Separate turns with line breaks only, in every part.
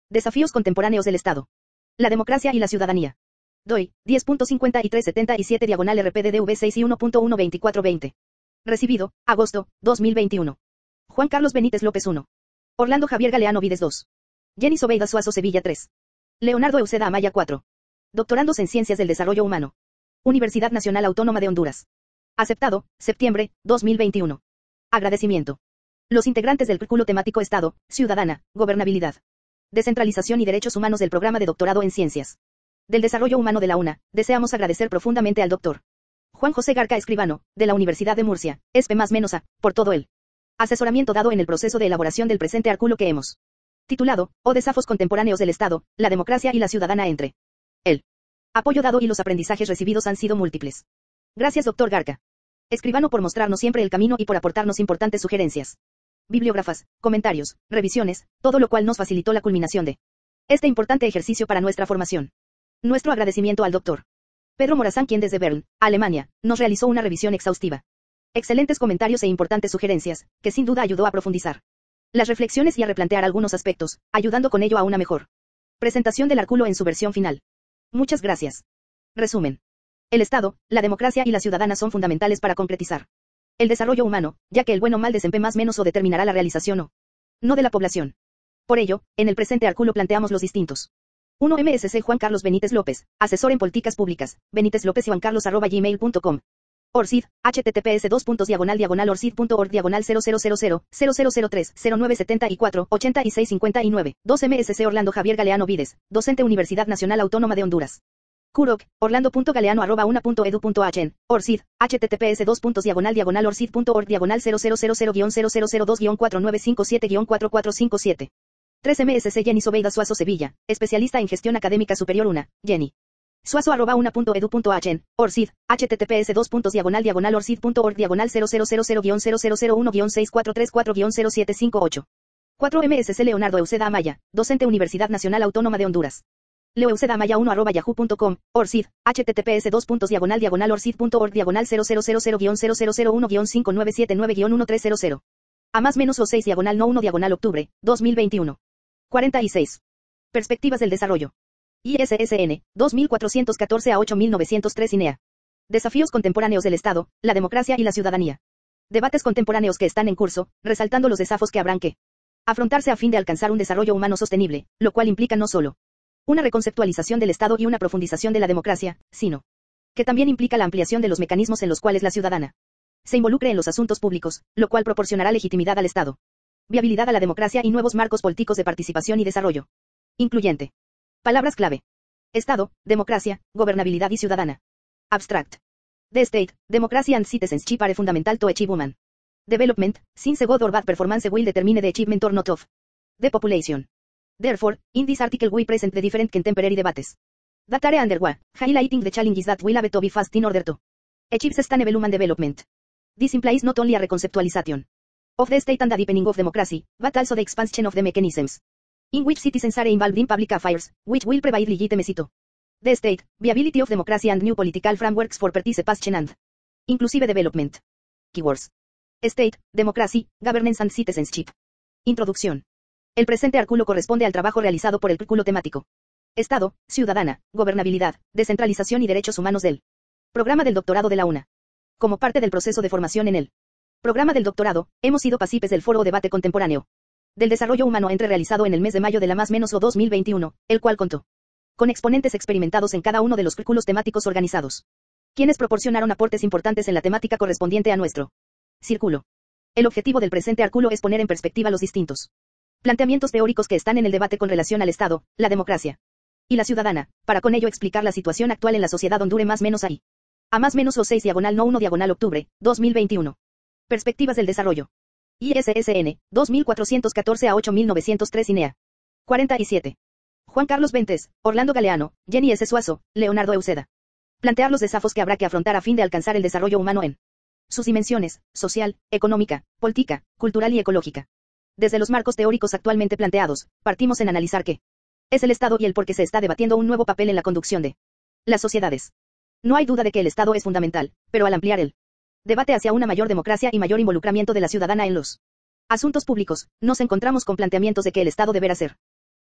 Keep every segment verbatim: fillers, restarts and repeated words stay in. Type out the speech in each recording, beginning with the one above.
Desafíos contemporáneos del Estado. La democracia y la ciudadanía. D O I, diez punto cincuenta y tres setenta y siete diagonal R P D D V seis y uno punto uno veinticuatro veinte. Recibido, agosto, dos mil veintiuno. Juan Carlos Benítez López uno. Orlando Javier Galeano Vides dos. Jenny Sobeida Suazo Sevilla tres. Leonardo Euseda Amaya cuatro. Doctorandos en Ciencias del Desarrollo Humano. Universidad Nacional Autónoma de Honduras. Aceptado, septiembre, dos mil veintiuno. Agradecimiento. Los integrantes del círculo temático Estado, Ciudadana, Gobernabilidad, Descentralización y Derechos Humanos del Programa de Doctorado en Ciencias del Desarrollo Humano de la UNA, deseamos agradecer profundamente al doctor Juan José Garca Escribano, de la Universidad de Murcia, E S P E más menos A, por todo el asesoramiento dado en el proceso de elaboración del presente artículo que hemos titulado, O Desafíos Contemporáneos del Estado, la Democracia y la Ciudadana entre. El apoyo dado y los aprendizajes recibidos han sido múltiples. Gracias doctor Garca Escribano por mostrarnos siempre el camino y por aportarnos importantes sugerencias, bibliógrafas, comentarios, revisiones, todo lo cual nos facilitó la culminación de este importante ejercicio para nuestra formación. Nuestro agradecimiento al doctor Pedro Morazán, quien desde Bern, Alemania, nos realizó una revisión exhaustiva. Excelentes comentarios e importantes sugerencias, que sin duda ayudó a profundizar las reflexiones y a replantear algunos aspectos, ayudando con ello a una mejor presentación del artículo en su versión final. Muchas gracias. Resumen. El Estado, la democracia y la ciudadana son fundamentales para concretizar el desarrollo humano, ya que el buen o mal desempeño más menos o determinará la realización o no de la población. Por ello, en el presente artículo planteamos los distintos. uno M S C Juan Carlos Benítez López, asesor en políticas públicas, Benítez López y Juan Carlos arroba gmail punto com. Orcid, https dos puntos diagonal diagonal orcid punto org diagonal cero cero cero cero cero cero cero tres cero nueve setenta y cuatro ochenta y seis cincuenta y nueve. dos M S C Orlando Javier Galeano Vides, docente Universidad Nacional Autónoma de Honduras. Curoc, orlando.galeano arroba una punto edu punto h n, Orcid, https dos puntos diagonal diagonal orcid punto org diagonal cero cero cero cero cero cero cero dos cuatro nueve cinco siete cuatro cuatro cinco siete. tres M S C Jenny Sobeida Suazo Sevilla, especialista en gestión académica superior una, Jenny. Suazo arroba una punto edu punto h n, Orcid, https dos puntos diagonal diagonal orcid punto org diagonal cero cero cero cero cero cero cero uno seis cuatro tres cuatro cero siete cinco ocho. cuatro M S C Leonardo Euseda Amaya, docente Universidad Nacional Autónoma de Honduras. Leo Euseda Amaya uno arroba yahoo punto com, Orcid, https dos puntos diagonal diagonal orcid punto org diagonal cero cero cero cero cero cero cero uno cinco nueve siete nueve uno tres cero cero. A más menos o seis diagonal no uno diagonal octubre, dos mil veintiuno. cuarenta y seis. Perspectivas del desarrollo. I S S N, dos mil cuatrocientos catorce a ocho mil novecientos tres I N E A. Desafíos contemporáneos del Estado, la democracia y la ciudadanía. Debates contemporáneos que están en curso, resaltando los desafíos que habrán que afrontarse a fin de alcanzar un desarrollo humano sostenible, lo cual implica no solo una reconceptualización del Estado y una profundización de la democracia, sino que también implica la ampliación de los mecanismos en los cuales la ciudadana se involucre en los asuntos públicos, lo cual proporcionará legitimidad al Estado, viabilidad a la democracia y nuevos marcos políticos de participación y desarrollo incluyente. Palabras clave. Estado, democracia, gobernabilidad y ciudadana. Abstract. The state, democracy and citizenship are fundamental to achieve human development, since good or bad performance will determine the achievement or not of the population. Therefore, in this article we present the different contemporary debates that are underway, highlighting the challenges that will have to be faced in order to achieve sustainable human development. This implies not only a reconceptualization of the state and the deepening of democracy, but also the expansion of the mechanisms in which citizens are involved in public affairs, which will provide legitimacy to the state, viability of democracy and new political frameworks for participation and inclusive development. Keywords. State, democracy, governance and citizenship. Introducción. El presente artículo corresponde al trabajo realizado por el círculo temático Estado, Ciudadana, Gobernabilidad, Descentralización y Derechos Humanos del Programa del Doctorado de la UNA. Como parte del proceso de formación en el Programa del Doctorado, hemos sido partícipes del Foro o Debate Contemporáneo del Desarrollo Humano entre realizado en el mes de mayo de la más menos o dos mil veintiuno, el cual contó con exponentes experimentados en cada uno de los círculos temáticos organizados, quienes proporcionaron aportes importantes en la temática correspondiente a nuestro círculo. El objetivo del presente artículo es poner en perspectiva los distintos planteamientos teóricos que están en el debate con relación al Estado, la democracia y la ciudadana, para con ello explicar la situación actual en la sociedad hondure más menos ahí. A más menos o seis diagonal no uno diagonal octubre, dos mil veintiuno. Perspectivas del desarrollo. I S S N, dos mil cuatrocientos catorce a ocho mil novecientos tres I N E A. cuarenta y siete. Juan Carlos Benítez, Orlando Galeano, Jenny S. Suazo, Leonardo Euseda. Plantear los desafíos que habrá que afrontar a fin de alcanzar el desarrollo humano en sus dimensiones, social, económica, política, cultural y ecológica. Desde los marcos teóricos actualmente planteados, partimos en analizar qué es el Estado y el por qué se está debatiendo un nuevo papel en la conducción de las sociedades. No hay duda de que el Estado es fundamental, pero al ampliar el debate hacia una mayor democracia y mayor involucramiento de la ciudadana en los asuntos públicos, nos encontramos con planteamientos de que el Estado deberá ser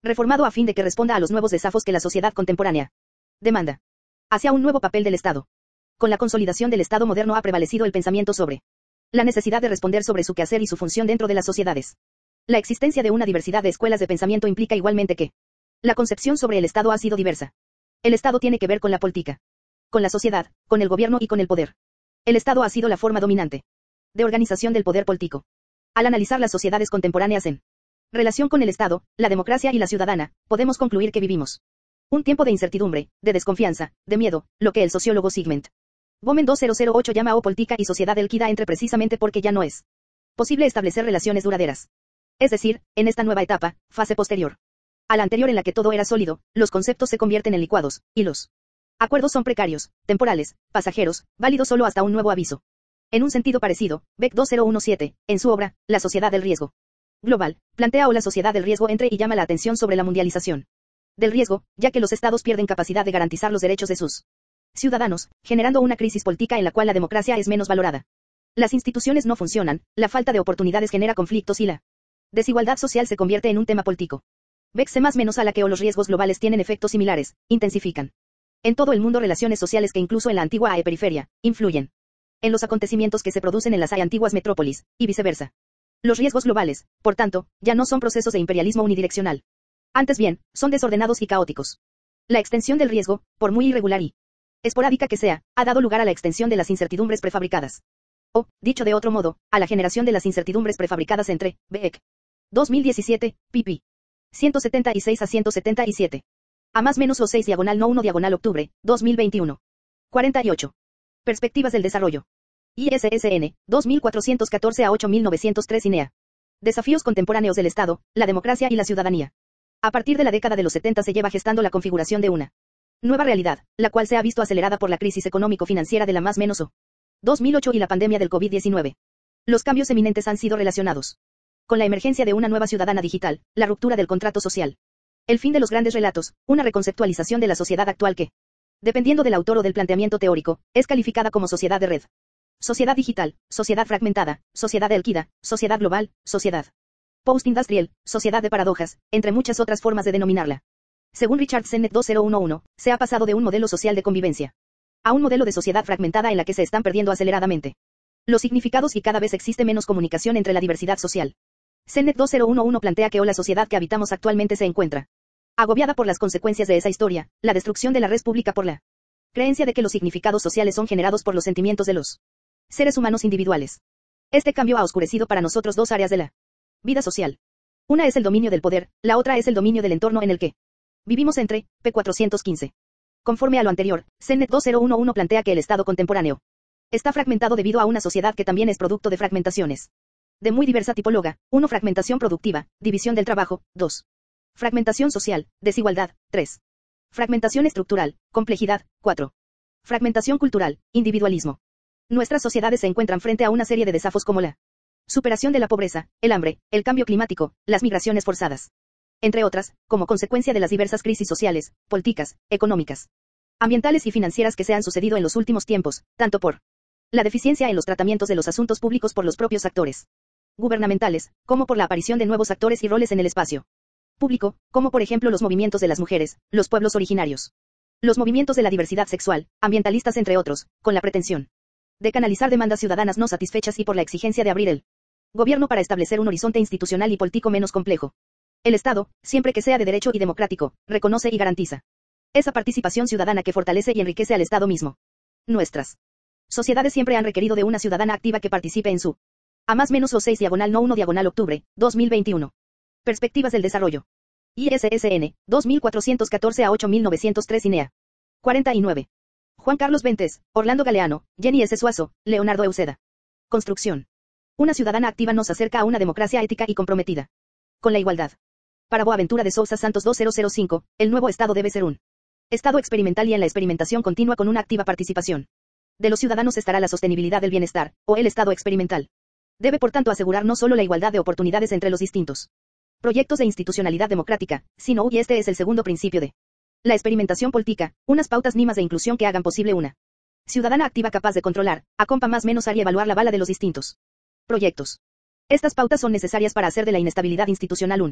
Reformado a fin de que responda a los nuevos desafíos que la sociedad contemporánea demanda. Hacia un nuevo papel del Estado. Con la consolidación del Estado moderno ha prevalecido el pensamiento sobre la necesidad de responder sobre su quehacer y su función dentro de las sociedades. La existencia de una diversidad de escuelas de pensamiento implica igualmente que la concepción sobre el Estado ha sido diversa. El Estado tiene que ver con la política, con la sociedad, con el gobierno y con el poder. El Estado ha sido la forma dominante de organización del poder político. Al analizar las sociedades contemporáneas en relación con el Estado, la democracia y la ciudadana, podemos concluir que vivimos un tiempo de incertidumbre, de desconfianza, de miedo, lo que el sociólogo Sigmund Bauman dos mil ocho llama o política y sociedad líquida entre precisamente porque ya no es posible establecer relaciones duraderas. Es decir, en esta nueva etapa, fase posterior a la anterior en la que todo era sólido, los conceptos se convierten en licuados, y los acuerdos son precarios, temporales, pasajeros, válidos solo hasta un nuevo aviso. En un sentido parecido, Beck dos mil diecisiete, en su obra, La sociedad del riesgo global, plantea o la sociedad del riesgo entre y llama la atención sobre la mundialización del riesgo, ya que los estados pierden capacidad de garantizar los derechos de sus ciudadanos, generando una crisis política en la cual la democracia es menos valorada. Las instituciones no funcionan, la falta de oportunidades genera conflictos y la desigualdad social se convierte en un tema político. Beck se más menos a la que o los riesgos globales tienen efectos similares, intensifican en todo el mundo relaciones sociales que incluso en la antigua A E periferia, influyen en los acontecimientos que se producen en las antiguas metrópolis, y viceversa. Los riesgos globales, por tanto, ya no son procesos de imperialismo unidireccional. Antes bien, son desordenados y caóticos. La extensión del riesgo, por muy irregular y esporádica que sea, ha dado lugar a la extensión de las incertidumbres prefabricadas. O, dicho de otro modo, a la generación de las incertidumbres prefabricadas entre, Beck. dos mil diecisiete, pp. ciento setenta y seis a ciento setenta y siete. A más menos o seis diagonal no uno diagonal octubre, dos mil veintiuno. cuarenta y ocho. Perspectivas del desarrollo. I S S N, dos mil cuatrocientos catorce a ocho mil novecientos tres I N E A. Desafíos contemporáneos del Estado, la democracia y la ciudadanía. A partir de la década de los setenta se lleva gestando la configuración de una nueva realidad, la cual se ha visto acelerada por la crisis económico-financiera de la más menos o dos mil ocho y la pandemia del COVID diecinueve. Los cambios eminentes han sido relacionados con la emergencia de una nueva ciudadana digital, la ruptura del contrato social, el fin de los grandes relatos, una reconceptualización de la sociedad actual que, dependiendo del autor o del planteamiento teórico, es calificada como sociedad de red, sociedad digital, sociedad fragmentada, sociedad líquida, sociedad global, sociedad post-industrial, sociedad de paradojas, entre muchas otras formas de denominarla. Según Richard Sennett dos mil once, se ha pasado de un modelo social de convivencia a un modelo de sociedad fragmentada en la que se están perdiendo aceleradamente los significados y cada vez existe menos comunicación entre la diversidad social. Sennett dos mil once plantea que o la sociedad que habitamos actualmente se encuentra agobiada por las consecuencias de esa historia, la destrucción de la red pública por la creencia de que los significados sociales son generados por los sentimientos de los seres humanos individuales. Este cambio ha oscurecido para nosotros dos áreas de la vida social. Una es el dominio del poder, la otra es el dominio del entorno en el que vivimos entre, p cuatrocientos quince. Conforme a lo anterior, Sennett dos mil once plantea que el Estado contemporáneo está fragmentado debido a una sociedad que también es producto de fragmentaciones de muy diversa tipóloga. uno Fragmentación productiva, división del trabajo. dos Fragmentación social, desigualdad. tres Fragmentación estructural, complejidad. cuatro Fragmentación cultural, individualismo. Nuestras sociedades se encuentran frente a una serie de desafíos como la superación de la pobreza, el hambre, el cambio climático, las migraciones forzadas, entre otras, como consecuencia de las diversas crisis sociales, políticas, económicas, ambientales y financieras que se han sucedido en los últimos tiempos, tanto por la deficiencia en los tratamientos de los asuntos públicos por los propios actores gubernamentales, como por la aparición de nuevos actores y roles en el espacio público, como por ejemplo los movimientos de las mujeres, los pueblos originarios, los movimientos de la diversidad sexual, ambientalistas entre otros, con la pretensión de canalizar demandas ciudadanas no satisfechas y por la exigencia de abrir el gobierno para establecer un horizonte institucional y político menos complejo. El Estado, siempre que sea de derecho y democrático, reconoce y garantiza esa participación ciudadana que fortalece y enriquece al Estado mismo. Nuestras sociedades siempre han requerido de una ciudadana activa que participe en su a más menos o seis diagonal no uno diagonal octubre, dos mil veintiuno. Perspectivas del desarrollo. I S S N, dos mil cuatrocientos catorce a ocho mil novecientos tres I N E A. cuarenta y nueve. Juan Carlos Ventes, Orlando Galeano, Jenny S. Suazo, Leonardo Euseda. Construcción. Una ciudadana activa nos acerca a una democracia ética y comprometida con la igualdad. Para Boaventura de Sousa Santos dos mil cinco, el nuevo Estado debe ser un Estado experimental y en la experimentación continua con una activa participación de los ciudadanos estará la sostenibilidad del bienestar, o el Estado experimental. Debe por tanto asegurar no solo la igualdad de oportunidades entre los distintos proyectos de institucionalidad democrática, sino, y este es el segundo principio de la experimentación política, unas pautas mínimas de inclusión que hagan posible una ciudadana activa capaz de controlar, a compa más menos y evaluar la bala de los distintos proyectos. Estas pautas son necesarias para hacer de la inestabilidad institucional un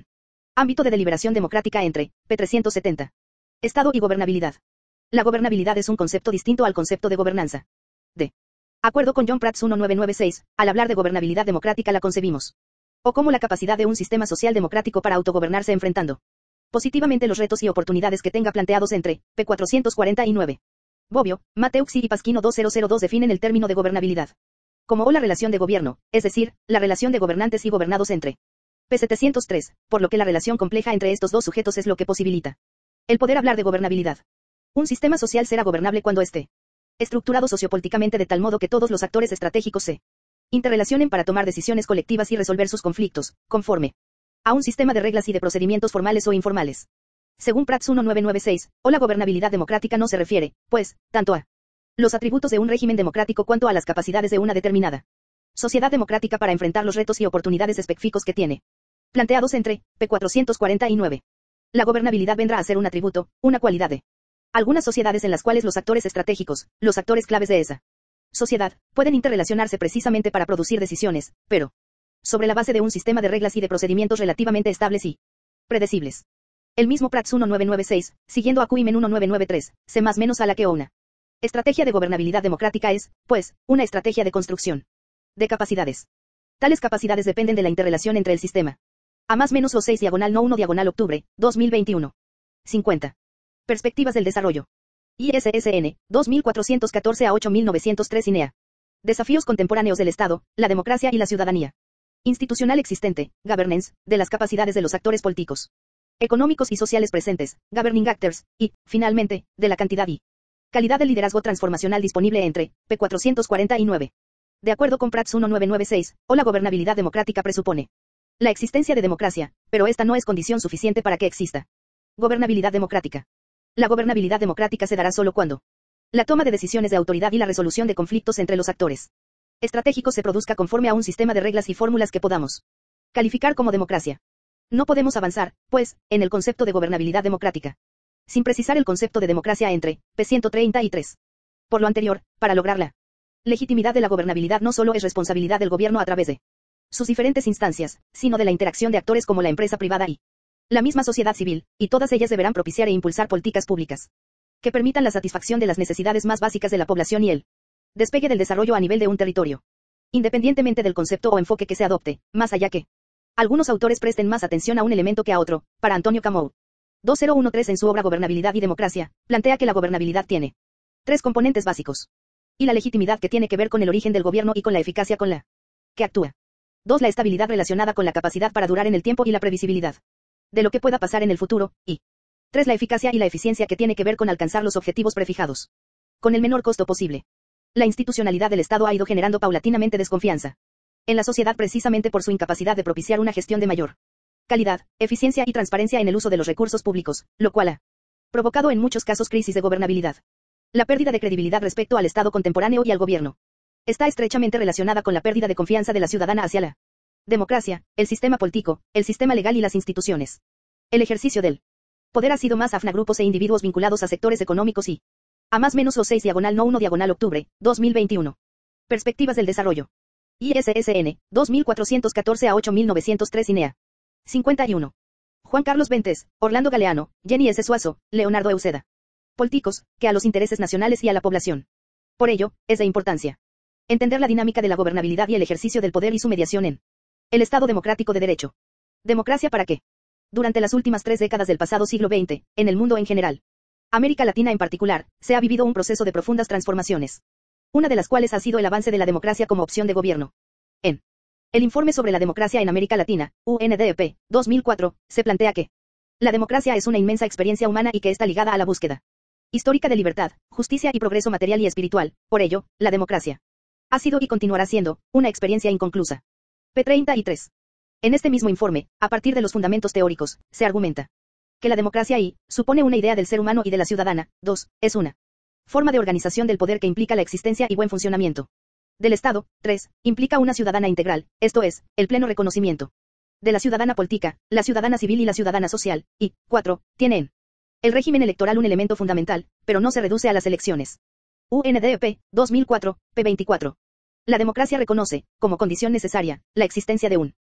Ámbito de deliberación democrática entre P trescientos setenta. Estado y gobernabilidad. La gobernabilidad es un concepto distinto al concepto de gobernanza. De acuerdo con John Prats diecinueve noventa y seis, al hablar de gobernabilidad democrática la concebimos o como la capacidad de un sistema social democrático para autogobernarse enfrentando positivamente los retos y oportunidades que tenga planteados entre P cuatrocientos cuarenta y nueve. Bobbio, Mateucci y Pasquino dos mil dos definen el término de gobernabilidad como o la relación de gobierno, es decir, la relación de gobernantes y gobernados entre P setecientos tres, por lo que la relación compleja entre estos dos sujetos es lo que posibilita el poder hablar de gobernabilidad. Un sistema social será gobernable cuando esté estructurado sociopolíticamente de tal modo que todos los actores estratégicos se interrelacionen para tomar decisiones colectivas y resolver sus conflictos, conforme a un sistema de reglas y de procedimientos formales o informales. Según Prats diecinueve noventa y seis, o la gobernabilidad democrática no se refiere, pues, tanto a los atributos de un régimen democrático cuanto a las capacidades de una determinada sociedad democrática para enfrentar los retos y oportunidades específicos que tiene planteados entre P cuatrocientos cuarenta y nueve. La gobernabilidad vendrá a ser un atributo, una cualidad de algunas sociedades en las cuales los actores estratégicos, los actores claves de esa sociedad, pueden interrelacionarse precisamente para producir decisiones, pero sobre la base de un sistema de reglas y de procedimientos relativamente estables y predecibles. El mismo Prats diecinueve noventa y seis, siguiendo a Kuimen diecinueve noventa y tres, se más menos a la que o una estrategia de gobernabilidad democrática es, pues, una estrategia de construcción de capacidades. Tales capacidades dependen de la interrelación entre el sistema. A más menos o seis diagonal no uno diagonal octubre, dos mil veintiuno. cincuenta. Perspectivas del desarrollo. I S S N, dos mil cuatrocientos catorce a ocho mil novecientos tres I N E A. Desafíos contemporáneos del Estado, la democracia y la ciudadanía. Institucional existente, governance, de las capacidades de los actores políticos, económicos y sociales presentes, governing actors, y, finalmente, de la cantidad y calidad del liderazgo transformacional disponible entre P cuatrocientos cuarenta y nueve. De acuerdo con Prats diecinueve noventa y seis, o la gobernabilidad democrática presupone la existencia de democracia, pero esta no es condición suficiente para que exista gobernabilidad democrática. La gobernabilidad democrática se dará solo cuando la toma de decisiones de autoridad y la resolución de conflictos entre los actores estratégicos se produzca conforme a un sistema de reglas y fórmulas que podamos calificar como democracia. No podemos avanzar, pues, en el concepto de gobernabilidad democrática, sin precisar el concepto de democracia entre P ciento treinta y tres. Por lo anterior, para lograr la legitimidad de la gobernabilidad no solo es responsabilidad del gobierno a través de sus diferentes instancias, sino de la interacción de actores como la empresa privada y la misma sociedad civil, y todas ellas deberán propiciar e impulsar políticas públicas que permitan la satisfacción de las necesidades más básicas de la población y el despegue del desarrollo a nivel de un territorio, independientemente del concepto o enfoque que se adopte, más allá que algunos autores presten más atención a un elemento que a otro. Para Antonio Camou, dos mil trece en su obra Gobernabilidad y Democracia, plantea que la gobernabilidad tiene tres componentes básicos. Y la legitimidad que tiene que ver con el origen del gobierno y con la eficacia con la que actúa. dos La estabilidad relacionada con la capacidad para durar en el tiempo y la previsibilidad de lo que pueda pasar en el futuro, y tres La eficacia y la eficiencia que tiene que ver con alcanzar los objetivos prefijados con el menor costo posible. La institucionalidad del Estado ha ido generando paulatinamente desconfianza en la sociedad precisamente por su incapacidad de propiciar una gestión de mayor calidad, eficiencia y transparencia en el uso de los recursos públicos, lo cual ha provocado en muchos casos crisis de gobernabilidad. La pérdida de credibilidad respecto al Estado contemporáneo y al gobierno está estrechamente relacionada con la pérdida de confianza de la ciudadana hacia la democracia, el sistema político, el sistema legal y las instituciones. El ejercicio del poder ha sido más afín a grupos e individuos vinculados a sectores económicos y a más menos o seis diagonal no uno diagonal octubre, dos mil veintiuno. Perspectivas del desarrollo. I S S N, dos mil cuatrocientos catorce a ocho mil novecientos tres I N E A. cincuenta y uno. Juan Carlos Ventes, Orlando Galeano, Jenny S. Suazo, Leonardo Euseda. Políticos, que a los intereses nacionales y a la población. Por ello, es de importancia entender la dinámica de la gobernabilidad y el ejercicio del poder y su mediación en el Estado democrático de derecho. Democracia para qué. Durante las últimas tres décadas del pasado siglo veinte, en el mundo en general, América Latina en particular, se ha vivido un proceso de profundas transformaciones. Una de las cuales ha sido el avance de la democracia como opción de gobierno. En el informe sobre la democracia en América Latina, U N D E P, dos mil cuatro, se plantea que la democracia es una inmensa experiencia humana y que está ligada a la búsqueda histórica de libertad, justicia y progreso material y espiritual. Por ello, la democracia ha sido y continuará siendo una experiencia inconclusa. P treinta y tres. En este mismo informe, a partir de los fundamentos teóricos, se argumenta que la democracia y supone una idea del ser humano y de la ciudadana. dos. Es una forma de organización del poder que implica la existencia y buen funcionamiento del Estado. tres. Implica una ciudadana integral, esto es, el pleno reconocimiento de la ciudadana política, la ciudadana civil y la ciudadana social. Y, cuatro. Tiene en el régimen electoral un elemento fundamental, pero no se reduce a las elecciones. U N D E P, dos mil cuatro, P veinticuatro. La democracia reconoce, como condición necesaria, la existencia de un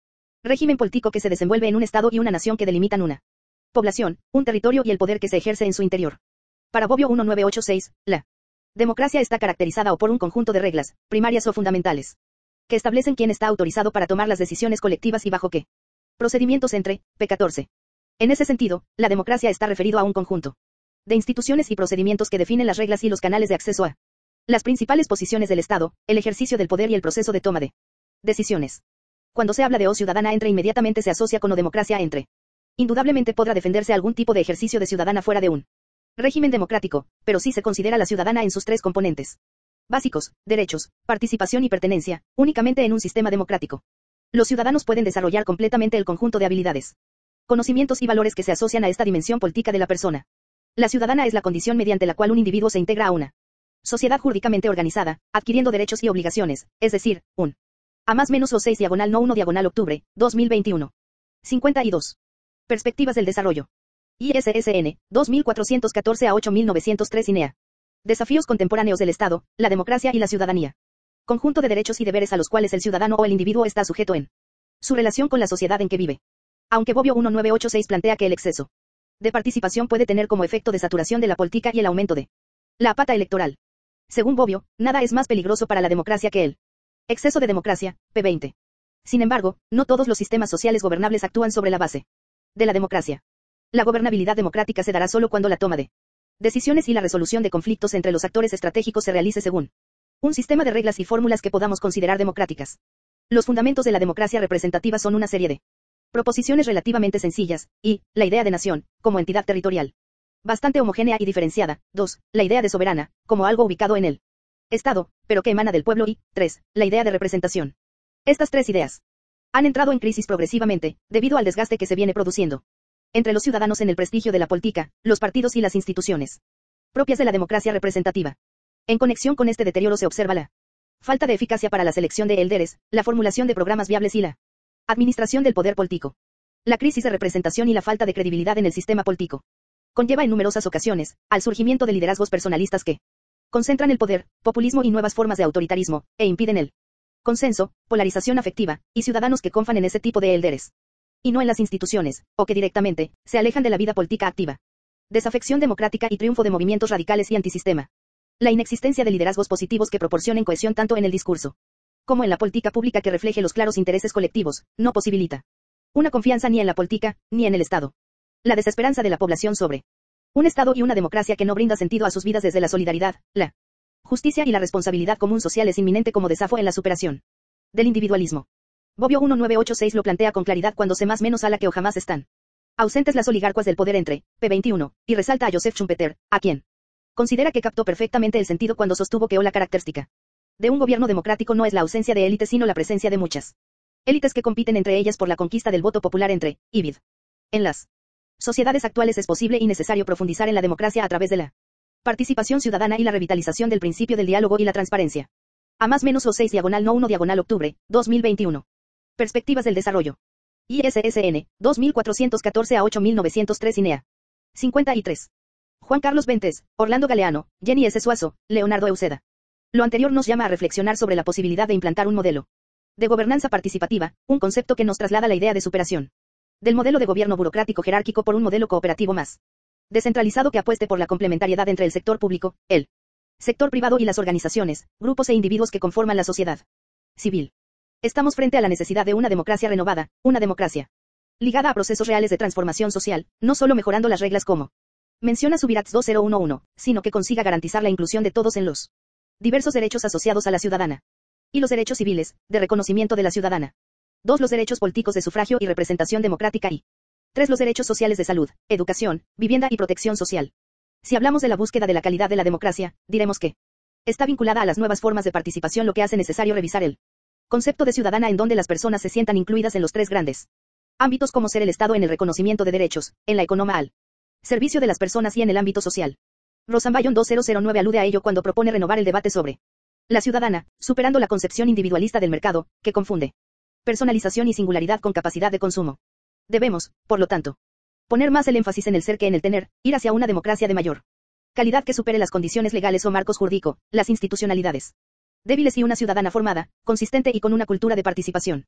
Régimen político que se desenvuelve en un estado y una nación que delimitan una población, un territorio y el poder que se ejerce en su interior. Para Bobbio mil novecientos ochenta y seis, la democracia está caracterizada o por un conjunto de reglas, primarias o fundamentales, que establecen quién está autorizado para tomar las decisiones colectivas y bajo qué procedimientos entre, p catorce. En ese sentido, la democracia está referido a un conjunto de instituciones y procedimientos que definen las reglas y los canales de acceso a las principales posiciones del Estado, el ejercicio del poder y el proceso de toma de decisiones. Cuando se habla de o ciudadana entre inmediatamente se asocia con o democracia entre. Indudablemente podrá defenderse algún tipo de ejercicio de ciudadana fuera de un régimen democrático, pero sí se considera la ciudadana en sus tres componentes básicos, derechos, participación y pertenencia, únicamente en un sistema democrático. Los ciudadanos pueden desarrollar completamente el conjunto de habilidades, conocimientos y valores que se asocian a esta dimensión política de la persona. La ciudadana es la condición mediante la cual un individuo se integra a una sociedad jurídicamente organizada, adquiriendo derechos y obligaciones, es decir, un A más menos o seis diagonal no uno diagonal octubre, dos mil veintiuno. cincuenta y dos. Perspectivas del desarrollo. I S S N, dos mil cuatrocientos catorce a ocho mil novecientos tres I N E A. Desafíos contemporáneos del Estado, la democracia y la ciudadanía. Conjunto de derechos y deberes a los cuales el ciudadano o el individuo está sujeto en su relación con la sociedad en que vive. Aunque Bobbio mil novecientos ochenta y seis plantea que el exceso de participación puede tener como efecto de saturación de la política y el aumento de la apata electoral. Según Bobbio, nada es más peligroso para la democracia que el exceso de democracia, p veinte. Sin embargo, no todos los sistemas sociales gobernables actúan sobre la base de la democracia. La gobernabilidad democrática se dará solo cuando la toma de decisiones y la resolución de conflictos entre los actores estratégicos se realice según un sistema de reglas y fórmulas que podamos considerar democráticas. Los fundamentos de la democracia representativa son una serie de proposiciones relativamente sencillas, y, la idea de nación, como entidad territorial, bastante homogénea y diferenciada. dos. La idea de soberana, como algo ubicado en el Estado, pero que emana del pueblo y, tres. La idea de representación. Estas tres ideas han entrado en crisis progresivamente, debido al desgaste que se viene produciendo entre los ciudadanos en el prestigio de la política, los partidos y las instituciones propias de la democracia representativa. En conexión con este deterioro se observa la falta de eficacia para la selección de élderes, la formulación de programas viables y la administración del poder político. La crisis de representación y la falta de credibilidad en el sistema político conlleva en numerosas ocasiones al surgimiento de liderazgos personalistas que concentran el poder, populismo y nuevas formas de autoritarismo, e impiden el consenso, polarización afectiva, y ciudadanos que confían en ese tipo de élderes y no en las instituciones, o que directamente se alejan de la vida política activa. Desafección democrática y triunfo de movimientos radicales y antisistema. La inexistencia de liderazgos positivos que proporcionen cohesión tanto en el discurso como en la política pública que refleje los claros intereses colectivos, no posibilita una confianza ni en la política, ni en el Estado. La desesperanza de la población sobre un Estado y una democracia que no brinda sentido a sus vidas desde la solidaridad, la justicia y la responsabilidad común social es inminente como desafío en la superación del individualismo. Bobbio mil novecientos ochenta y seis lo plantea con claridad cuando se más menos a la que o jamás están ausentes las oligarcuas del poder entre, p veintiuno, y resalta a Joseph Schumpeter, a quien considera que captó perfectamente el sentido cuando sostuvo que o la característica de un gobierno democrático no es la ausencia de élites sino la presencia de muchas élites que compiten entre ellas por la conquista del voto popular entre, y vid. En las sociedades actuales es posible y necesario profundizar en la democracia a través de la participación ciudadana y la revitalización del principio del diálogo y la transparencia. A más menos o seis diagonal no uno diagonal octubre, dos mil veintiuno. Perspectivas del desarrollo. I S S N, dos mil cuatrocientos catorce a ocho mil novecientos tres I N E A. cincuenta y tres. Juan Carlos Ventes, Orlando Galeano, Jenny S. Suazo, Leonardo Euseda. Lo anterior nos llama a reflexionar sobre la posibilidad de implantar un modelo de gobernanza participativa, un concepto que nos traslada la idea de superación del modelo de gobierno burocrático jerárquico por un modelo cooperativo más descentralizado que apueste por la complementariedad entre el sector público, el sector privado y las organizaciones, grupos e individuos que conforman la sociedad civil. Estamos frente a la necesidad de una democracia renovada, una democracia ligada a procesos reales de transformación social, no solo mejorando las reglas como menciona Subirats dos mil once, sino que consiga garantizar la inclusión de todos en los diversos derechos asociados a la ciudadana y los derechos civiles, de reconocimiento de la ciudadana. dos Los derechos políticos de sufragio y representación democrática y tres Los derechos sociales de salud, educación, vivienda y protección social. Si hablamos de la búsqueda de la calidad de la democracia, diremos que está vinculada a las nuevas formas de participación, lo que hace necesario revisar el concepto de ciudadana en donde las personas se sientan incluidas en los tres grandes ámbitos como ser el Estado en el reconocimiento de derechos, en la economía al servicio de las personas y en el ámbito social. Rosambayon dos mil nueve alude a ello cuando propone renovar el debate sobre la ciudadana, superando la concepción individualista del mercado, que confunde personalización y singularidad con capacidad de consumo. Debemos, por lo tanto, poner más el énfasis en el ser que en el tener, ir hacia una democracia de mayor calidad que supere las condiciones legales o marcos jurídicos, las institucionalidades débiles y una ciudadana formada, consistente y con una cultura de participación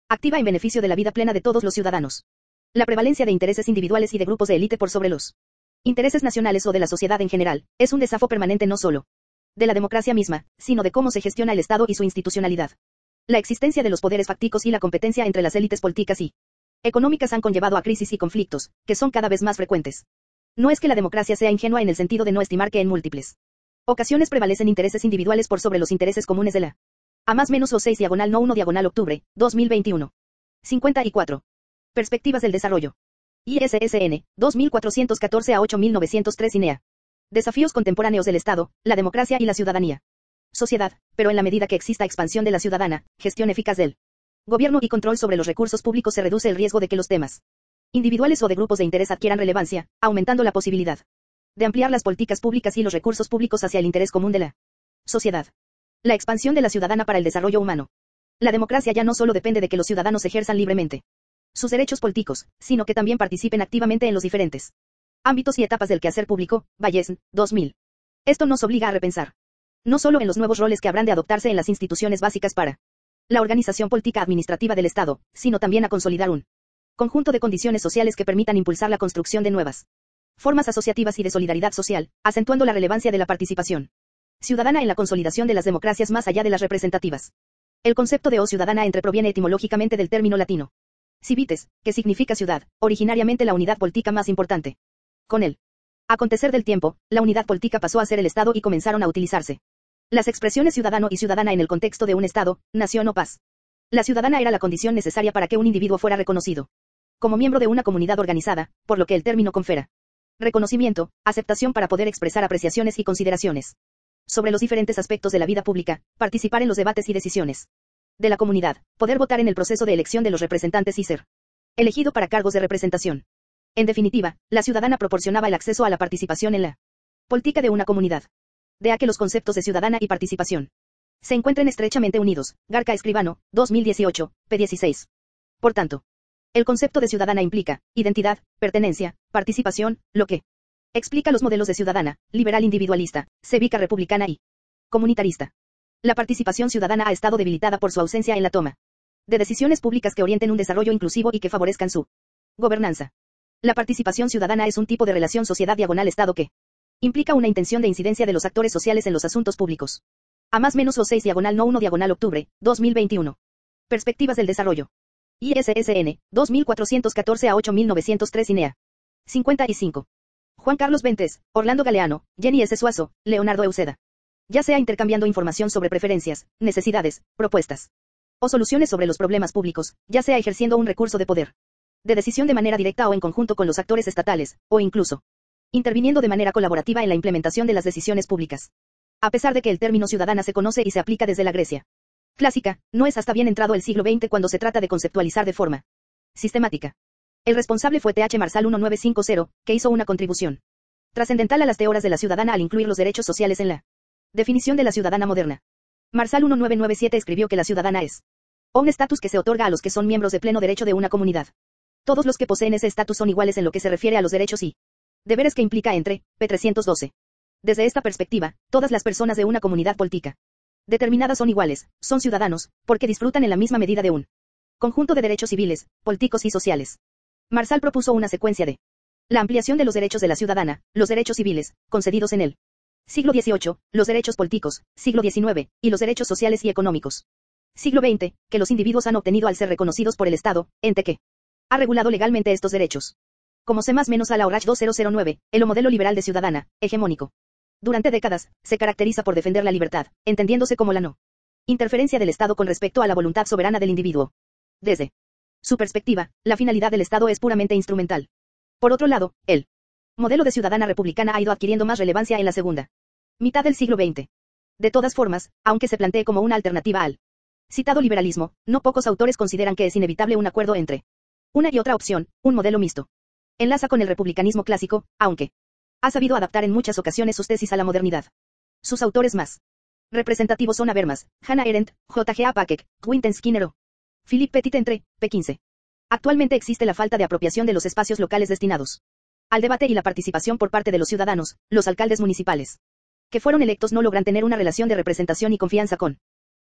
activa en beneficio de la vida plena de todos los ciudadanos. La prevalencia de intereses individuales y de grupos de élite por sobre los intereses nacionales o de la sociedad en general, es un desafío permanente no solo de la democracia misma, sino de cómo se gestiona el Estado y su institucionalidad. La existencia de los poderes fácticos y la competencia entre las élites políticas y económicas han conllevado a crisis y conflictos, que son cada vez más frecuentes. No es que la democracia sea ingenua en el sentido de no estimar que en múltiples ocasiones prevalecen intereses individuales por sobre los intereses comunes de la A más menos o seis diagonal no uno diagonal octubre, dos mil veintiuno. cincuenta y cuatro. Perspectivas del desarrollo. I S S N, dos mil cuatrocientos catorce a ocho mil novecientos tres I N E A. Desafíos contemporáneos del Estado, la democracia y la ciudadanía. Sociedad, pero en la medida que exista expansión de la ciudadana, gestión eficaz del gobierno y control sobre los recursos públicos se reduce el riesgo de que los temas individuales o de grupos de interés adquieran relevancia, aumentando la posibilidad de ampliar las políticas públicas y los recursos públicos hacia el interés común de la sociedad. La expansión de la ciudadana para el desarrollo humano. La democracia ya no solo depende de que los ciudadanos ejerzan libremente sus derechos políticos, sino que también participen activamente en los diferentes ámbitos y etapas del quehacer público. Valles, dos mil. Esto nos obliga a repensar no solo en los nuevos roles que habrán de adoptarse en las instituciones básicas para la organización política administrativa del Estado, sino también a consolidar un conjunto de condiciones sociales que permitan impulsar la construcción de nuevas formas asociativas y de solidaridad social, acentuando la relevancia de la participación ciudadana en la consolidación de las democracias más allá de las representativas. El concepto de o ciudadana entre proviene etimológicamente del término latino civites, que significa ciudad, originariamente la unidad política más importante. Con el acontecer del tiempo, la unidad política pasó a ser el Estado y comenzaron a utilizarse las expresiones ciudadano y ciudadana en el contexto de un Estado, nación o paz. La ciudadana era la condición necesaria para que un individuo fuera reconocido como miembro de una comunidad organizada, por lo que el término confera reconocimiento, aceptación para poder expresar apreciaciones y consideraciones sobre los diferentes aspectos de la vida pública, participar en los debates y decisiones de la comunidad, poder votar en el proceso de elección de los representantes y ser elegido para cargos de representación. En definitiva, la ciudadana proporcionaba el acceso a la participación en la política de una comunidad. De a que los conceptos de ciudadana y participación se encuentren estrechamente unidos. Garca Escribano, dos mil dieciocho, p dieciséis. Por tanto, el concepto de ciudadana implica identidad, pertenencia, participación, lo que explica los modelos de ciudadana, liberal individualista, cívica republicana y comunitarista. La participación ciudadana ha estado debilitada por su ausencia en la toma de decisiones públicas que orienten un desarrollo inclusivo y que favorezcan su gobernanza. La participación ciudadana es un tipo de relación sociedad diagonal Estado que implica una intención de incidencia de los actores sociales en los asuntos públicos. A más menos o seis diagonal no uno diagonal octubre, dos mil veintiuno. Perspectivas del desarrollo. I S S N, dos mil cuatrocientos catorce a ocho mil novecientos tres I N E A. cincuenta y cinco. Juan Carlos Ventes, Orlando Galeano, Jenny S. Suazo, Leonardo Euseda. Ya sea intercambiando información sobre preferencias, necesidades, propuestas o soluciones sobre los problemas públicos, ya sea ejerciendo un recurso de poder de decisión de manera directa o en conjunto con los actores estatales, o incluso interviniendo de manera colaborativa en la implementación de las decisiones públicas. A pesar de que el término ciudadana se conoce y se aplica desde la Grecia clásica, no es hasta bien entrado el siglo veinte cuando se trata de conceptualizar de forma sistemática. El responsable fue T H Marshall mil novecientos cincuenta, que hizo una contribución trascendental a las teorías de la ciudadana al incluir los derechos sociales en la definición de la ciudadana moderna. Marshall mil novecientos noventa y siete escribió que la ciudadana es un estatus que se otorga a los que son miembros de pleno derecho de una comunidad. Todos los que poseen ese estatus son iguales en lo que se refiere a los derechos y deberes que implica entre, p trescientos doce. Desde esta perspectiva, todas las personas de una comunidad política determinadas son iguales, son ciudadanos, porque disfrutan en la misma medida de un conjunto de derechos civiles, políticos y sociales. Marshall propuso una secuencia de la ampliación de los derechos de la ciudadana, los derechos civiles, concedidos en el siglo dieciocho, los derechos políticos, siglo diecinueve, y los derechos sociales y económicos, siglo veinte, que los individuos han obtenido al ser reconocidos por el Estado, ente que ha regulado legalmente estos derechos. Como C más menos a la Orach dos mil nueve, el modelo liberal de ciudadana, hegemónico. Durante décadas, se caracteriza por defender la libertad, entendiéndose como la no interferencia del Estado con respecto a la voluntad soberana del individuo. Desde su perspectiva, la finalidad del Estado es puramente instrumental. Por otro lado, el modelo de ciudadana republicana ha ido adquiriendo más relevancia en la segunda mitad del siglo veinte. De todas formas, aunque se plantee como una alternativa al citado liberalismo, no pocos autores consideran que es inevitable un acuerdo entre una y otra opción, un modelo mixto. Enlaza con el republicanismo clásico, aunque ha sabido adaptar en muchas ocasiones sus tesis a la modernidad. Sus autores más representativos son Habermas, Hannah Arendt, J G A Packek, Quentin Skinner o Philip Pettit entre, p quince. Actualmente existe la falta de apropiación de los espacios locales destinados al debate y la participación por parte de los ciudadanos. Los alcaldes municipales que fueron electos no logran tener una relación de representación y confianza con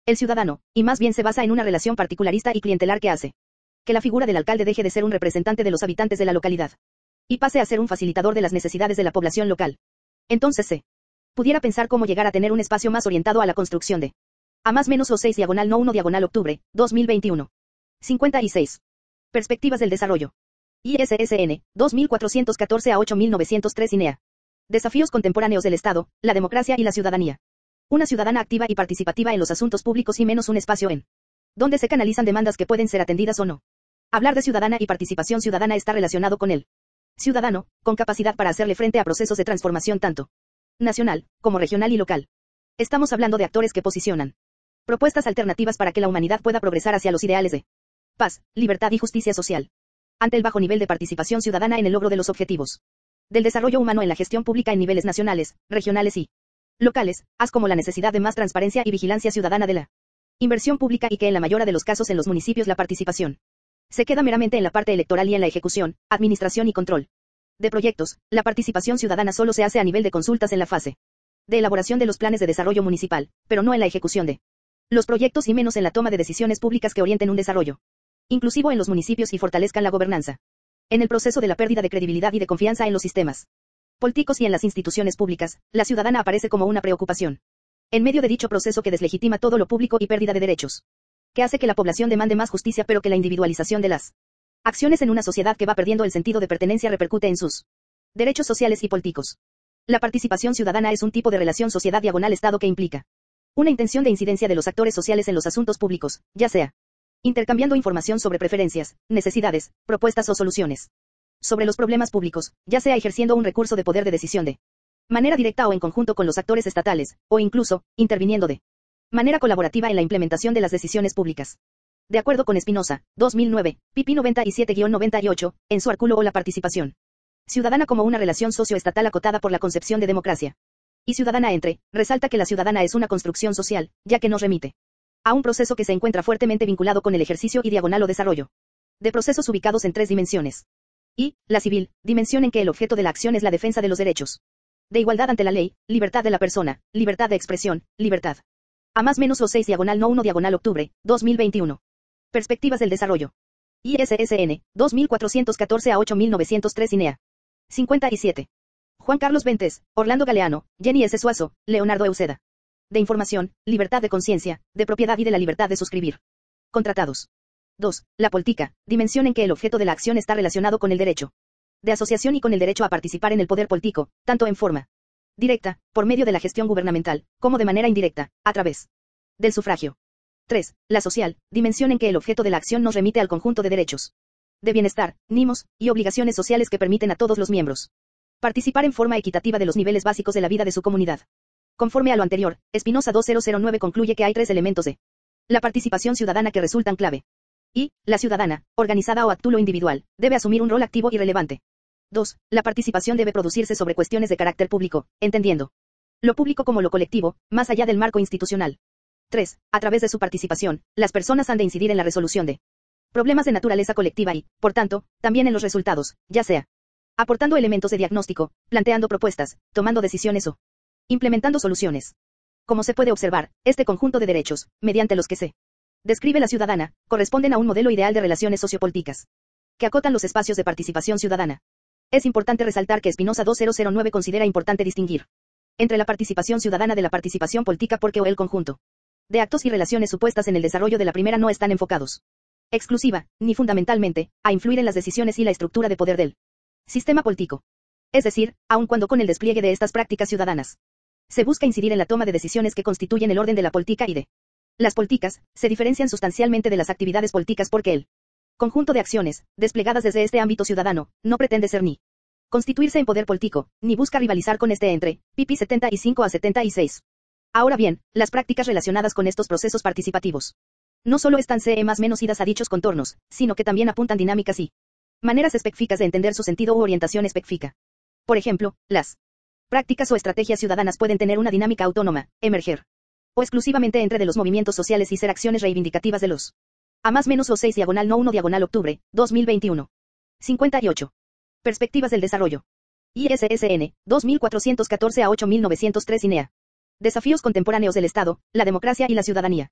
El ciudadano, y más bien se basa en una relación particularista y clientelar que hace que la figura del alcalde deje de ser un representante de los habitantes de la localidad y pase a ser un facilitador de las necesidades de la población local. Entonces se pudiera pensar cómo llegar a tener un espacio más orientado a la construcción de A más menos o seis diagonal no uno diagonal octubre, dos mil veintiuno. cincuenta y seis. Perspectivas del desarrollo. I S S N, dos mil cuatrocientos catorce a ocho mil novecientos tres I N E A. Desafíos contemporáneos del Estado, la democracia y la ciudadanía. Una ciudadana activa y participativa en los asuntos públicos y menos un espacio en donde se canalizan demandas que pueden ser atendidas o no. Hablar de ciudadana y participación ciudadana está relacionado con el ciudadano, con capacidad para hacerle frente a procesos de transformación tanto nacional, como regional y local. Estamos hablando de actores que posicionan propuestas alternativas para que la humanidad pueda progresar hacia los ideales de paz, libertad y justicia social. Ante el bajo nivel de participación ciudadana en el logro de los objetivos del desarrollo humano en la gestión pública en niveles nacionales, regionales y locales, así como la necesidad de más transparencia y vigilancia ciudadana de la inversión pública y que en la mayoría de los casos en los municipios la participación se queda meramente en la parte electoral y en la ejecución, administración y control de proyectos. La participación ciudadana solo se hace a nivel de consultas en la fase de elaboración de los planes de desarrollo municipal, pero no en la ejecución de los proyectos y menos en la toma de decisiones públicas que orienten un desarrollo inclusivo en los municipios y fortalezcan la gobernanza. En el proceso de la pérdida de credibilidad y de confianza en los sistemas políticos y en las instituciones públicas, la ciudadana aparece como una preocupación en medio de dicho proceso que deslegitima todo lo público y pérdida de derechos, que hace que la población demande más justicia pero que la individualización de las acciones en una sociedad que va perdiendo el sentido de pertenencia repercute en sus derechos sociales y políticos. La participación ciudadana es un tipo de relación sociedad diagonal Estado que implica una intención de incidencia de los actores sociales en los asuntos públicos, ya sea intercambiando información sobre preferencias, necesidades, propuestas o soluciones sobre los problemas públicos, ya sea ejerciendo un recurso de poder de decisión de manera directa o en conjunto con los actores estatales, o incluso, interviniendo de manera colaborativa en la implementación de las decisiones públicas. De acuerdo con Espinosa, dos mil nueve, pp noventa y siete guion noventa y ocho, en su artículo o la participación ciudadana como una relación socioestatal acotada por la concepción de democracia y ciudadana entre, resalta que la ciudadana es una construcción social, ya que nos remite a un proceso que se encuentra fuertemente vinculado con el ejercicio y diagonal o desarrollo de procesos ubicados en tres dimensiones. Y, la civil, dimensión en que el objeto de la acción es la defensa de los derechos de igualdad ante la ley, libertad de la persona, libertad de expresión, libertad. A más menos o seis diagonal no uno diagonal octubre, dos mil veintiuno. Perspectivas del desarrollo. I S S N, dos mil cuatrocientos catorce a ocho mil novecientos tres I N E A. cincuenta y siete. Juan Carlos Ventes, Orlando Galeano, Jenny S. Suazo, Leonardo Euseda. De información, libertad de conciencia, de propiedad y de la libertad de suscribir contratados. dos. La política, dimensión en que el objeto de la acción está relacionado con el derecho de asociación y con el derecho a participar en el poder político, tanto en forma directa, por medio de la gestión gubernamental, como de manera indirecta, a través del sufragio. tres. La social, dimensión en que el objeto de la acción nos remite al conjunto de derechos de bienestar, mimos, y obligaciones sociales que permiten a todos los miembros participar en forma equitativa de los niveles básicos de la vida de su comunidad. Conforme a lo anterior, Espinosa dos mil nueve concluye que hay tres elementos de la participación ciudadana que resultan clave. Y, la ciudadana, organizada o a título individual, debe asumir un rol activo y relevante. dos. La participación debe producirse sobre cuestiones de carácter público, entendiendo lo público como lo colectivo, más allá del marco institucional. tres. A través de su participación, las personas han de incidir en la resolución de problemas de naturaleza colectiva y, por tanto, también en los resultados, ya sea aportando elementos de diagnóstico, planteando propuestas, tomando decisiones o implementando soluciones. Como se puede observar, este conjunto de derechos, mediante los que se describe la ciudadana, corresponden a un modelo ideal de relaciones sociopolíticas que acotan los espacios de participación ciudadana. Es importante resaltar que Espinosa dos mil nueve considera importante distinguir entre la participación ciudadana de la participación política porque o el conjunto de actos y relaciones supuestas en el desarrollo de la primera no están enfocados exclusiva, ni fundamentalmente, a influir en las decisiones y la estructura de poder del sistema político. Es decir, aun cuando con el despliegue de estas prácticas ciudadanas se busca incidir en la toma de decisiones que constituyen el orden de la política y de las políticas, se diferencian sustancialmente de las actividades políticas porque el conjunto de acciones, desplegadas desde este ámbito ciudadano, no pretende ser ni constituirse en poder político, ni busca rivalizar con este entre, pp setenta y cinco a setenta y seis. Ahora bien, las prácticas relacionadas con estos procesos participativos no solo están ce más menos idas a dichos contornos, sino que también apuntan dinámicas y maneras específicas de entender su sentido u orientación específica. Por ejemplo, las prácticas o estrategias ciudadanas pueden tener una dinámica autónoma, emerger o exclusivamente entre de los movimientos sociales y ser acciones reivindicativas de los a más menos o seis diagonal no uno diagonal octubre, dos mil veintiuno. cincuenta y ocho. Perspectivas del desarrollo. I S S N, dos mil cuatrocientos catorce a ocho mil novecientos tres I N E A. Desafíos contemporáneos del Estado, la democracia y la ciudadanía.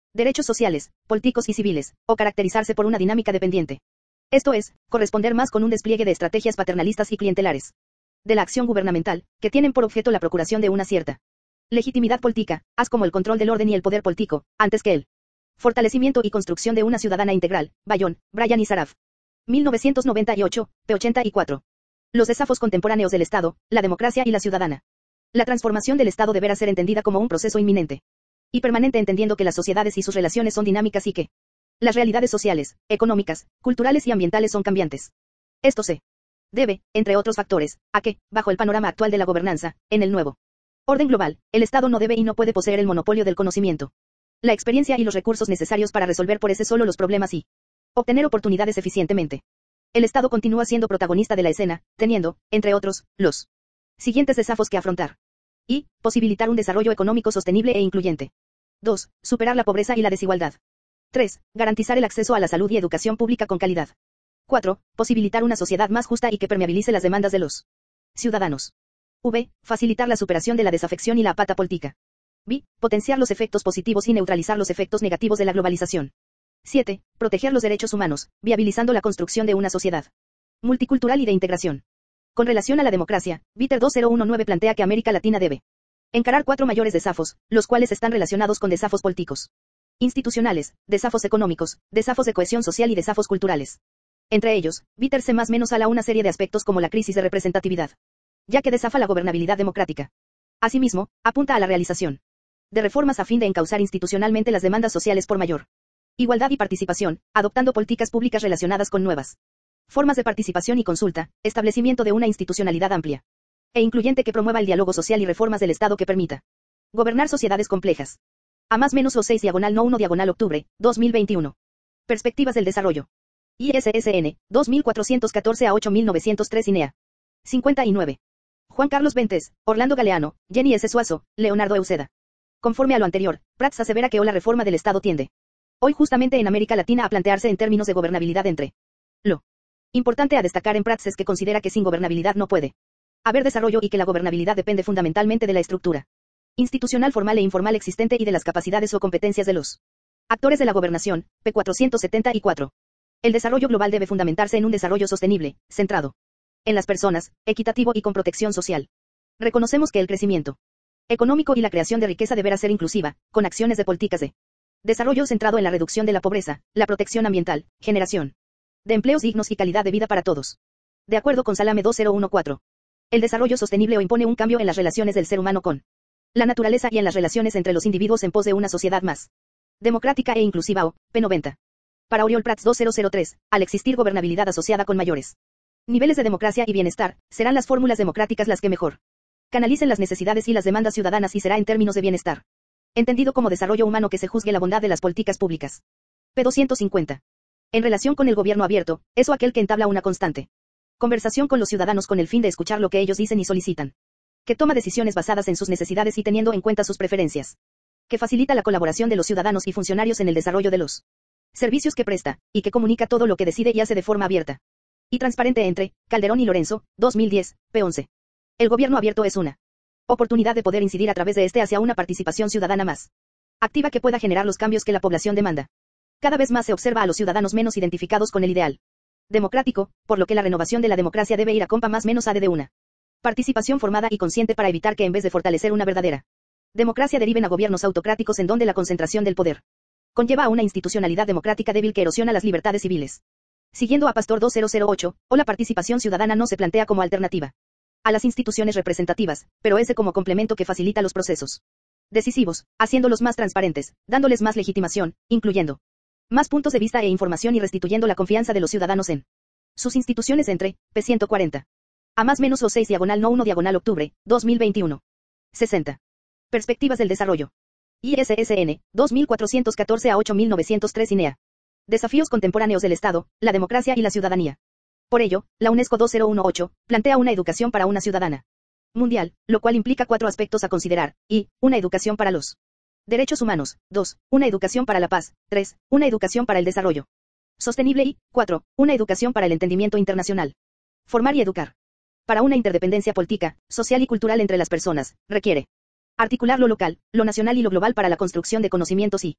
Derechos sociales, políticos y civiles, o caracterizarse por una dinámica dependiente. Esto es, corresponder más con un despliegue de estrategias paternalistas y clientelares. De la acción gubernamental, que tienen por objeto la procuración de una cierta legitimidad política, as como el control del orden y el poder político, antes que el fortalecimiento y construcción de una ciudadana integral. Bayón, Bryan y Saraf. mil novecientos noventa y ocho, p ochenta y cuatro. Los desafíos contemporáneos del Estado, la democracia y la ciudadana. La transformación del Estado deberá ser entendida como un proceso inminente y permanente, entendiendo que las sociedades y sus relaciones son dinámicas y que las realidades sociales, económicas, culturales y ambientales son cambiantes. Esto se debe, entre otros factores, a que, bajo el panorama actual de la gobernanza, en el nuevo orden global, el Estado no debe y no puede poseer el monopolio del conocimiento, la experiencia y los recursos necesarios para resolver por ese solo los problemas y obtener oportunidades eficientemente. El Estado continúa siendo protagonista de la escena, teniendo, entre otros, los siguientes desafíos que afrontar. Y, posibilitar un desarrollo económico sostenible e incluyente. dos. Superar la pobreza y la desigualdad. tres. Garantizar el acceso a la salud y educación pública con calidad. cuatro. Posibilitar una sociedad más justa y que permeabilice las demandas de los ciudadanos. V. Facilitar la superación de la desafección y la apatía política. B. Potenciar los efectos positivos y neutralizar los efectos negativos de la globalización. siete. Proteger los derechos humanos, viabilizando la construcción de una sociedad multicultural y de integración. Con relación a la democracia, Bitter dos mil diecinueve plantea que América Latina debe encarar cuatro mayores desafíos, los cuales están relacionados con desafíos políticos, institucionales, desafíos económicos, desafíos de cohesión social y desafíos culturales. Entre ellos, Bitter se más menos ala una serie de aspectos como la crisis de representatividad, ya que desafa la gobernabilidad democrática. Asimismo, apunta a la realización de reformas a fin de encauzar institucionalmente las demandas sociales por mayor igualdad y participación, adoptando políticas públicas relacionadas con nuevas formas de participación y consulta, establecimiento de una institucionalidad amplia e incluyente que promueva el diálogo social y reformas del Estado que permita gobernar sociedades complejas. A más menos o seis diagonal no uno diagonal octubre, dos mil veintiuno. Perspectivas del desarrollo. I S S N, dos mil cuatrocientos catorce a ocho mil novecientos tres I N E A. cincuenta y nueve. Juan Carlos Ventes, Orlando Galeano, Jenny S. Suazo, Leonardo Euseda. Conforme a lo anterior, Prats asevera que o la reforma del Estado tiende hoy justamente en América Latina a plantearse en términos de gobernabilidad entre lo importante a destacar en Prats es que considera que sin gobernabilidad no puede haber desarrollo y que la gobernabilidad depende fundamentalmente de la estructura institucional formal e informal existente y de las capacidades o competencias de los actores de la gobernación. P cuatrocientos setenta y cuatro. El desarrollo global debe fundamentarse en un desarrollo sostenible, centrado en las personas, equitativo y con protección social. Reconocemos que el crecimiento económico y la creación de riqueza deberá ser inclusiva, con acciones de políticas de desarrollo centrado en la reducción de la pobreza, la protección ambiental, generación de empleos dignos y calidad de vida para todos. De acuerdo con Salame dos mil catorce. El desarrollo sostenible o impone un cambio en las relaciones del ser humano con la naturaleza y en las relaciones entre los individuos en pos de una sociedad más democrática e inclusiva o, P noventa. Para Oriol Prats dos mil tres, al existir gobernabilidad asociada con mayores niveles de democracia y bienestar, serán las fórmulas democráticas las que mejor canalicen las necesidades y las demandas ciudadanas y será en términos de bienestar entendido como desarrollo humano que se juzgue la bondad de las políticas públicas. P doscientos cincuenta. En relación con el gobierno abierto, es o aquel que entabla una constante conversación con los ciudadanos con el fin de escuchar lo que ellos dicen y solicitan, que toma decisiones basadas en sus necesidades y teniendo en cuenta sus preferencias, que facilita la colaboración de los ciudadanos y funcionarios en el desarrollo de los servicios que presta, y que comunica todo lo que decide y hace de forma abierta y transparente entre Calderón y Lorenzo, dos mil diez, P once. El gobierno abierto es una oportunidad de poder incidir a través de este hacia una participación ciudadana más activa que pueda generar los cambios que la población demanda. Cada vez más se observa a los ciudadanos menos identificados con el ideal democrático, por lo que la renovación de la democracia debe ir a compa más menos a de una participación formada y consciente para evitar que en vez de fortalecer una verdadera democracia deriven a gobiernos autocráticos en donde la concentración del poder conlleva a una institucionalidad democrática débil que erosiona las libertades civiles. Siguiendo a Pastor dos mil ocho, o la participación ciudadana no se plantea como alternativa a las instituciones representativas, pero es como complemento que facilita los procesos decisivos, haciéndolos más transparentes, dándoles más legitimación, incluyendo más puntos de vista e información y restituyendo la confianza de los ciudadanos en sus instituciones entre P ciento cuarenta. A más menos o seis diagonal no uno diagonal octubre, dos mil veintiuno. sesenta. Perspectivas del desarrollo. I S S N, dos mil cuatrocientos catorce a ocho mil novecientos tres I N E A. Desafíos contemporáneos del Estado, la democracia y la ciudadanía. Por ello, la UNESCO dos mil dieciocho plantea una educación para una ciudadana mundial, lo cual implica cuatro aspectos a considerar, y, una educación para los derechos humanos, dos, una educación para la paz, tres, una educación para el desarrollo sostenible y, cuatro, una educación para el entendimiento internacional. Formar y educar para una interdependencia política, social y cultural entre las personas, requiere articular lo local, lo nacional y lo global para la construcción de conocimientos y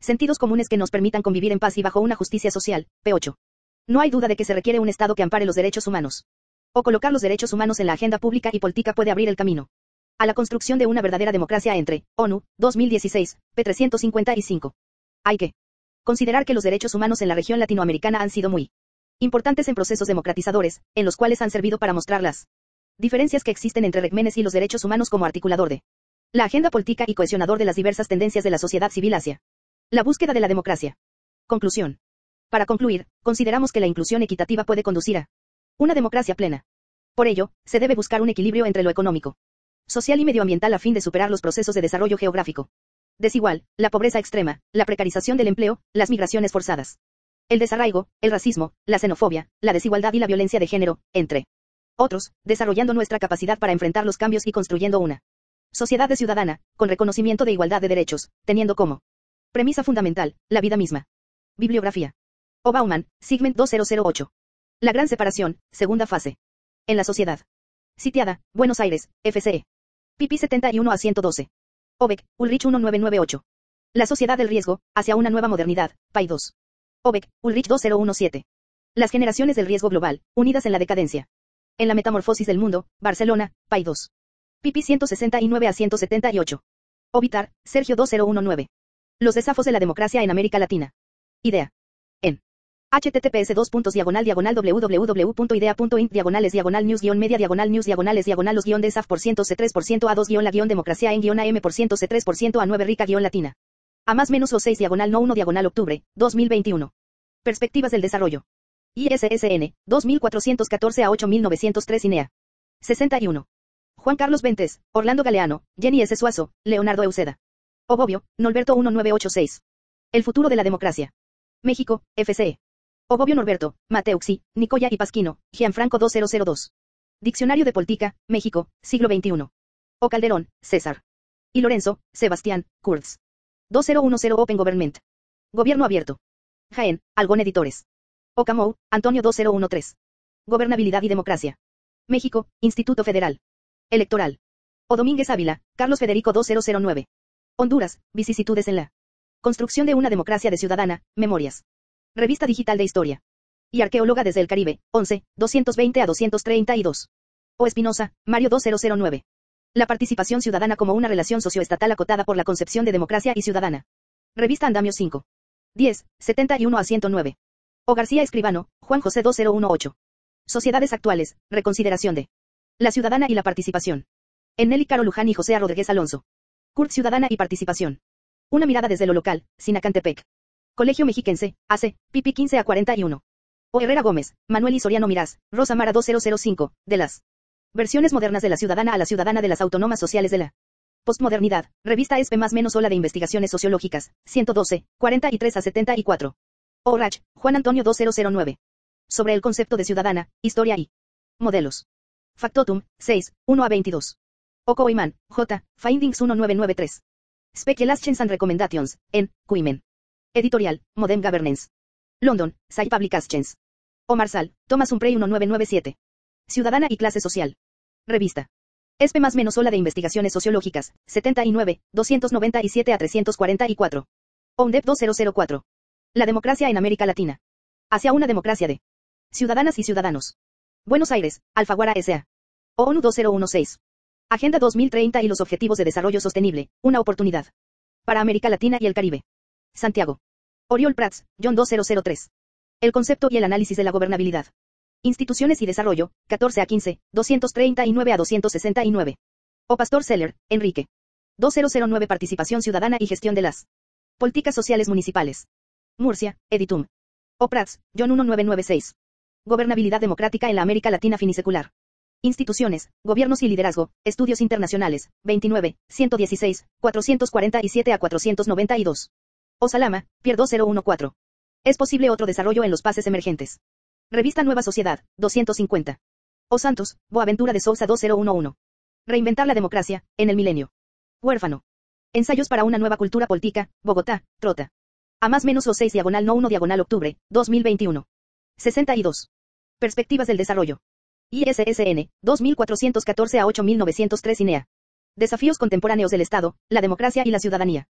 Sentidos comunes que nos permitan convivir en paz y bajo una justicia social. P ocho. No hay duda de que se requiere un Estado que ampare los derechos humanos. O colocar los derechos humanos en la agenda pública y política puede abrir el camino a la construcción de una verdadera democracia entre ONU, dos mil dieciséis, p trescientos cincuenta y cinco. Hay que considerar que los derechos humanos en la región latinoamericana han sido muy importantes en procesos democratizadores, en los cuales han servido para mostrar las diferencias que existen entre regímenes y los derechos humanos como articulador de la agenda política y cohesionador de las diversas tendencias de la sociedad civil hacia la búsqueda de la democracia. Conclusión. Para concluir, consideramos que la inclusión equitativa puede conducir a una democracia plena. Por ello, se debe buscar un equilibrio entre lo económico, social y medioambiental a fin de superar los procesos de desarrollo geográfico desigual, la pobreza extrema, la precarización del empleo, las migraciones forzadas, el desarraigo, el racismo, la xenofobia, la desigualdad y la violencia de género, entre otros, desarrollando nuestra capacidad para enfrentar los cambios y construyendo una sociedad de ciudadana, con reconocimiento de igualdad de derechos, teniendo como premisa fundamental, la vida misma. Bibliografía. O. Bauman, Sigmund dos mil ocho. La gran separación, segunda fase. En la sociedad. Sitiada, Buenos Aires, F C E. pp setenta y uno a ciento doce. Obeck, Ulrich mil novecientos noventa y ocho. La sociedad del riesgo, hacia una nueva modernidad, P A I dos. Obeck, Ulrich dos mil diecisiete. Las generaciones del riesgo global, unidas en la decadencia. En la metamorfosis del mundo, Barcelona, P A I dos. pp ciento sesenta y nueve a ciento setenta y ocho. Obitar, Sergio dos mil diecinueve. Los desafíos de la democracia en América Latina. Idea. En https dos puntos diagonal diagonal www.idea.int diagonales diagonal news guión media diagonal news diagonales diagonal los guión desaf por ciento c tres por ciento a dos guión la guión democracia en guión am por ciento c tres por ciento a nueve rica guión latina. A más menos o seis diagonal no uno diagonal octubre, dos mil veintiuno. Perspectivas del desarrollo. I S S N, dos mil cuatrocientos catorce a ocho mil novecientos tres I N E A. sesenta y uno. Juan Carlos Ventes, Orlando Galeano, Jenny S. Suazo, Leonardo Euseda. Obobio, Norberto mil novecientos ochenta y seis. El futuro de la democracia. México, F C E. Obobio Norberto, Mateuxi, Nicoya y Pasquino, Gianfranco dos mil dos. Diccionario de Política, México, siglo veintiuno. O Calderón, César. Y Lorenzo, Sebastián, Kurz. dos mil diez Open Government. Gobierno abierto. Jaén, Algón Editores. O Camou, Antonio dos mil trece. Gobernabilidad y democracia. México, Instituto Federal Electoral. O Domínguez Ávila, Carlos Federico dos mil nueve. Honduras, vicisitudes en la construcción de una democracia de ciudadana, Memorias. Revista Digital de Historia. Y Arqueóloga desde el Caribe, once, doscientos veinte a doscientos treinta y dos. O Espinosa, Mario dos mil nueve. La participación ciudadana como una relación socioestatal acotada por la concepción de democracia y ciudadana. Revista Andamios cinco. diez, setenta y uno a ciento nueve. O García Escribano, Juan José dos mil dieciocho. Sociedades actuales, reconsideración de la ciudadana y la participación. En Nelly Caro Luján y José A. Rodríguez Alonso. Curt Ciudadana y participación. Una mirada desde lo local, Sinacantepec. Colegio Mexiquense, A C, pp quince a cuarenta y uno. O Herrera Gómez, Manuel y Soriano Mirás, Rosa Mara dos mil cinco, de las versiones modernas de la ciudadana a la ciudadana de las autónomas sociales de la postmodernidad, revista E S P E más menos Ola de Investigaciones Sociológicas, ciento doce, cuarenta y tres a setenta y cuatro. O Rach, Juan Antonio dos mil nueve. Sobre el concepto de ciudadana, historia y modelos. Factotum, seis, uno a veintidós. O Coiman, J, Findings mil novecientos noventa y tres. Speculations and Recommendations, en, Cuimen. Editorial, Modern Governance. London, Sci Publications. O Marsal, Thomas Humphrey mil novecientos noventa y siete. Ciudadana y clase social. Revista. E S P E más menos Ola de Investigaciones Sociológicas, setenta y nueve, doscientos noventa y siete a trescientos cuarenta y cuatro. O UNDEP dos mil cuatro. La democracia en América Latina. Hacia una democracia de ciudadanas y ciudadanos. Buenos Aires, Alfaguara S A. O ONU dos mil dieciséis. Agenda dos mil treinta y los Objetivos de Desarrollo Sostenible, una oportunidad. Para América Latina y el Caribe. Santiago. Oriol Prats, John dos mil tres. El concepto y el análisis de la gobernabilidad. Instituciones y Desarrollo, catorce a quince, doscientos treinta y nueve a doscientos sesenta y nueve. O Pastor Seller, Enrique. dos mil nueve Participación ciudadana y gestión de las políticas sociales municipales. Murcia, Editum. O Prats, John mil novecientos noventa y seis. Gobernabilidad democrática en la América Latina finisecular. Instituciones, Gobiernos y Liderazgo, Estudios Internacionales, veintinueve, ciento dieciséis, cuatrocientos cuarenta y siete a cuatrocientos noventa y dos. O Salama, Pierre dos mil catorce. Es posible otro desarrollo en los países emergentes. Revista Nueva Sociedad, doscientos cincuenta. O Santos, Boaventura de Sousa dos mil once. Reinventar la democracia, en el milenio. Huérfano. Ensayos para una nueva cultura política, Bogotá, Trota. A más menos o seis diagonal no uno diagonal octubre, dos mil veintiuno. sesenta y dos. Perspectivas del desarrollo. I S S N, dos mil cuatrocientos catorce a ocho mil novecientos tres I N E A. Desafíos contemporáneos del Estado, la democracia y la ciudadanía.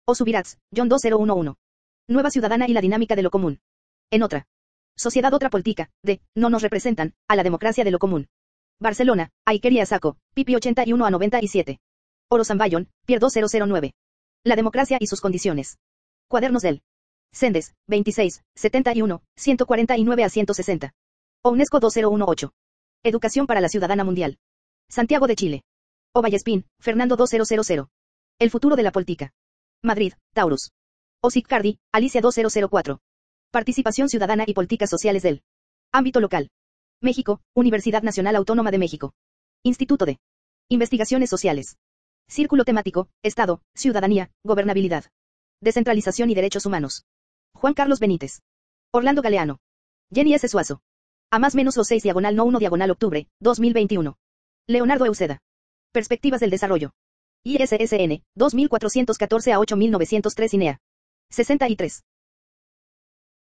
O Subirats, John dos mil once. Nueva Ciudadana y la dinámica de lo común. En otra. Sociedad otra política, de, no nos representan, a la democracia de lo común. Barcelona, Aiker y Asaco, Pipi ochenta y uno a noventa y siete. Oro Sambayon, Pier dos mil nueve. La democracia y sus condiciones. Cuadernos del. Sendes, veintiséis, setenta y uno, ciento cuarenta y nueve a ciento sesenta. O UNESCO dos mil dieciocho. Educación para la ciudadana mundial. Santiago de Chile. O Vallespín, Fernando dos mil. El futuro de la política. Madrid, Taurus. O Siccardi, Alicia dos mil cuatro. Participación ciudadana y políticas sociales del ámbito local. México, Universidad Nacional Autónoma de México. Instituto de Investigaciones Sociales. Círculo temático, Estado, Ciudadanía, Gobernabilidad. Descentralización y Derechos Humanos. Juan Carlos Benítez. Orlando Galeano. Jenny S. Suazo. A más menos o seis diagonal no uno diagonal octubre, dos mil veintiuno. Leonardo Euseda. Perspectivas del desarrollo. I S S N, dos mil cuatrocientos catorce a ocho mil novecientos tres I N E A. sesenta y tres.